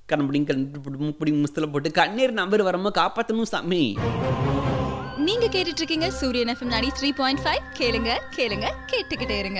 கண்ணப்படி முஸ்தல போட்டு கண்ணீர் நம்பர் வரமா காப்பாற்றணும் சாமி. நீங்க கேட்டுட்டு இருக்கீங்க சூரியன் எஃப்எம் 93.5. கேளுங்க கேளுங்க கேட்டுக்கிட்டே இருங்க.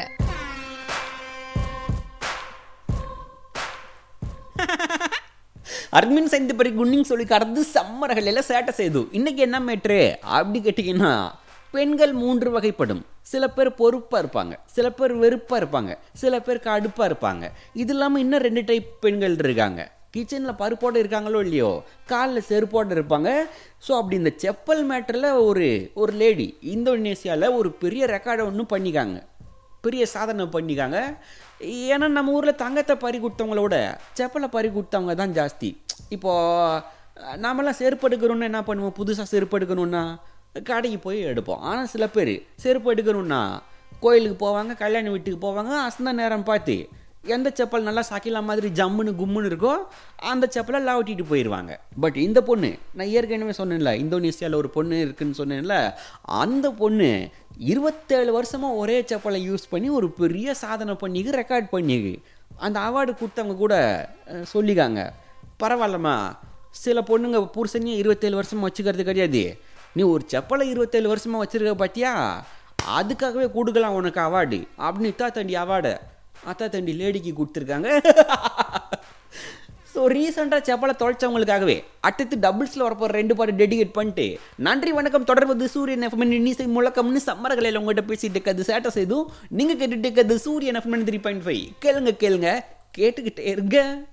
அர்மின் சைந்து பரி குன்னிங் சொல்லி கடந்து சம்மர்கள் எல்லாம் சேட்டை செய்து. இன்னைக்கு என்ன மேட்ரு அப்படி கேட்டிங்கன்னா, பெண்கள் 3 வகைப்படும். சில பேர் பொறுப்பாக இருப்பாங்க, சில பேர் வெறுப்பாக இருப்பாங்க, சில பேர் கடுப்பாக இருப்பாங்க. இது இல்லாமல் இன்னும் 2 டைப் பெண்கள் இருக்காங்க. கிச்சனில் பருப்போடு இருக்காங்களோ இல்லையோ, காலில் செருப்போடு இருப்பாங்க. ஸோ அப்படி இந்த செப்பல் மேட்டரில் ஒரு லேடி இந்தோனேசியாவில் ஒரு பெரிய ரெக்கார்டை ஒன்றும் பண்ணிக்காங்க, பெரிய சாதனை பண்ணிக்காங்க. ஏன்னா நம்ம ஊரில் தங்கத்தை பறி கொடுத்தவங்களோட செப்பலை பறி கொடுத்தவங்க தான் ஜாஸ்தி. இப்போது நாமெல்லாம் செருப்பு எடுக்கணும்னா என்ன பண்ணுவோம்? புதுசாக செருப்பு எடுக்கணுன்னா கடைக்கு போய் எடுப்போம். ஆனால் சில பேர் செருப்பு எடுக்கணுன்னா கோயிலுக்கு போவாங்க, கல்யாண வீட்டுக்கு போவாங்க. அசந்த நேரம் பார்த்து எந்த செப்பல் நல்லா சாக்கிலா மாதிரி ஜம்முன்னு கும்முன்னு இருக்கோ அந்த செப்பலை லாவட்டிட்டு போயிடுவாங்க. பட் இந்த பொண்ணு, நான் ஏற்கனவே சொன்னேன்ல, இந்தோனேசியாவில் ஒரு பொண்ணு இருக்குன்னு சொன்னேன்ல, அந்த பொண்ணு 27 வருஷமாக ஒரே செப்பலை யூஸ் பண்ணி ஒரு பெரிய சாதனை பண்ணிக்கு, ரெக்கார்ட் பண்ணிக்கு. அந்த அவார்டு கொடுத்தவங்க கூட சொல்லிக்காங்க, பரவாயில்லம்மா, சில பொண்ணுங்க புருஷனையும் 27 வருஷமாக வச்சுக்கிறது கிடையாது, நீ ஒரு செப்பலை 27 வருஷமாக வச்சுருக்க பார்த்தியா, அதுக்காகவே கொடுக்கலாம் உனக்கு அவார்டு அப்படின்னு இத்தாத்தண்டி அவார்டை அத்தாத்தண்டி லேடிக்கு கொடுத்துருக்காங்க. ஸோ ரீசெண்டாக செப்பலை தொலைச்சவங்களுக்காகவே அடுத்து டபுள்ஸில் வரப்போகிற 2 பாட்டு டெடிகேட் பண்ணிட்டு, நன்றி வணக்கம், தொடர்பது சூரியன் எஃப்எம் இன்னிசை முழக்கம்னு சம்மர்களில் உங்கள்கிட்ட பேசிட்டு இருக்கிறது சேட்டை செய்தும். நீங்கள் கேட்டுட்டு இருக்கிறது சூரியன் எஃப்எம் 3.5. கேளுங்க கேளுங்க கேட்டுக்கிட்டே இருங்க.